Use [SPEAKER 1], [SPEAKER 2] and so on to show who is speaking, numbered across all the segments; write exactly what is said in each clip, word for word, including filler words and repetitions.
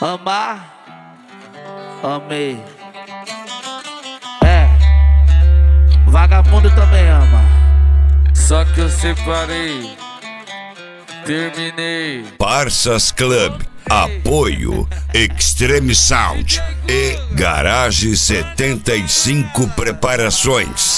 [SPEAKER 1] Amar, amei. É, vagabundo também ama.
[SPEAKER 2] Só que eu separei, terminei.
[SPEAKER 3] Parças Club, apoio Extreme Sound e Garage setenta e cinco Preparações.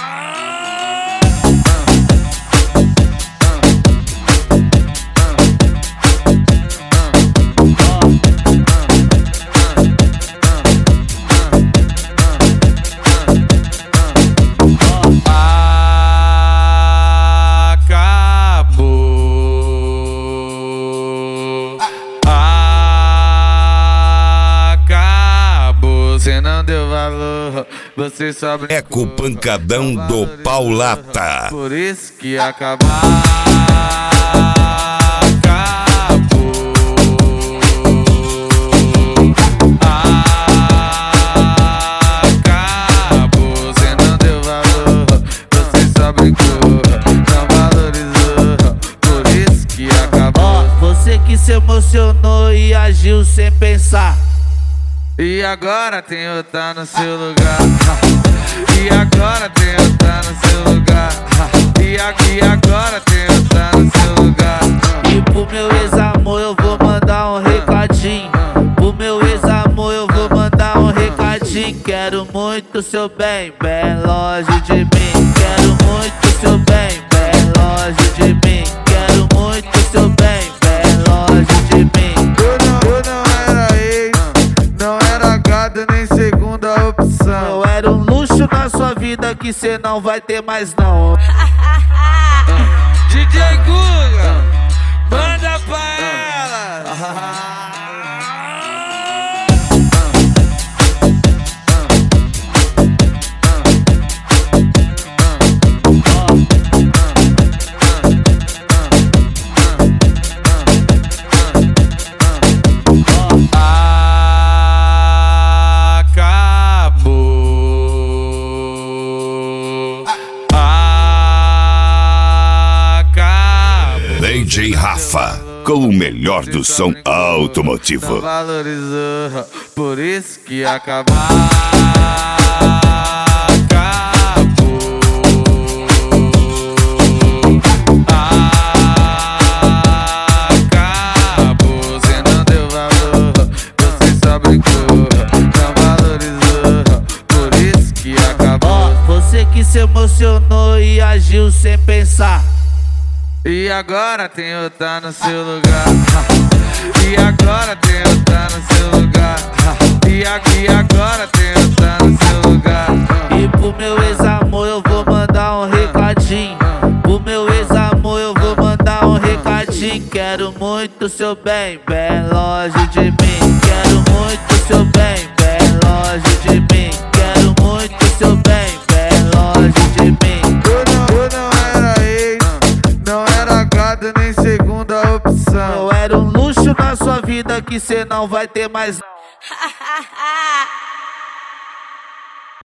[SPEAKER 2] Você não deu valor, você só brincou.
[SPEAKER 3] Eco Pancadão do Paulata.
[SPEAKER 2] Por isso que acabou. Acabou. Acabou. Você não deu valor, você só brincou, não valorizou. Por isso que acabou.
[SPEAKER 1] Ó, você que se emocionou e agiu sem pensar.
[SPEAKER 2] E agora tem outra no seu lugar. E agora tem outra no seu lugar. E aqui agora tem outra no seu lugar.
[SPEAKER 1] E pro meu ex-amor eu vou mandar um recadinho. Pro meu ex-amor eu vou mandar um recadinho. Quero muito seu bem, bem longe de mim. Quero muito seu bem, bem longe de mim. Quero muito seu bem, bem longe de mim.
[SPEAKER 2] Eu não, eu não era ex, não era gado nem segunda opção.
[SPEAKER 1] Eu era um luxo na sua vida que cê não vai ter mais não.
[SPEAKER 2] D J Guga, manda pra ela.
[SPEAKER 3] D J Rafa, com o melhor do som automotivo.
[SPEAKER 2] Não valorizou, por isso que acabou. Acabou. Acabou. Você não deu valor, você só brincou, não valorizou. Por isso que acabou.
[SPEAKER 1] Ó, você que se emocionou e agiu sem pensar.
[SPEAKER 2] E agora tem outra no seu lugar. E agora tem outra no seu lugar. E aqui agora tem outra no seu lugar.
[SPEAKER 1] E pro meu ex-amor eu vou mandar um recadinho. Pro meu ex-amor eu vou mandar um recadinho. Quero muito seu bem, bem longe de mim. Quero muito seu bem, bem longe de mim. Quero muito seu bem, bem longe de mim.
[SPEAKER 2] Eu não, eu não era ex, não era gado nem segunda opção.
[SPEAKER 1] Eu era um luxo na sua vida que cê não vai ter mais não.